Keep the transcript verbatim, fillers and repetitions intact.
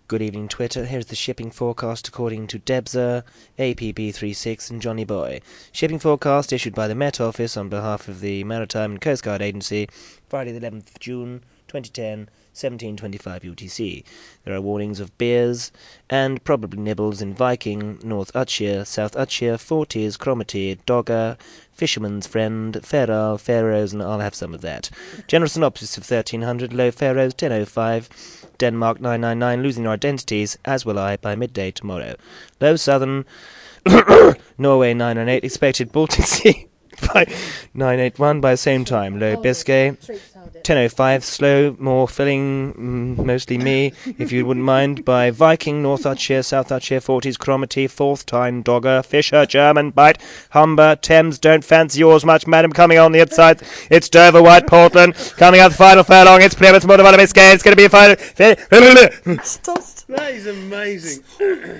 Good evening, Twitter. Here's the shipping forecast according to Debza, A P B thirty-six, and Johnny Boy. Shipping forecast issued by the Met Office on behalf of the Maritime and Coast Guard Agency, Friday the eleventh of June, twenty ten, seventeen twenty-five U T C. There are warnings of beers and probably nibbles in Viking, North Utshire, South Utshire, Forties, Cromarty, Dogger, Fisherman's Friend, Fairall, Faroes, and I'll have some of that. General synopsis of thirteen hundred, Low Faroes, ten oh five, Denmark nine nine nine, losing their identities, as will I, by midday tomorrow. Low Southern, Norway nine nine eight, expected Baltic Sea by nine eight one by the same time. Low Biscay, ten oh five, slow, more filling, mm, mostly me, if you wouldn't mind, by Viking, North Utshire, South Utshire, Forties, Cromarty, Fourth Tyne, Dogger, Fisher, German, Bite, Humber, Thames, don't fancy yours much, madam, coming on the inside, it's Dover, White, Portland, coming out the final furlong, it's Plymouth, Mortimer, Biscay, it's going to be a final... Stop. That is amazing.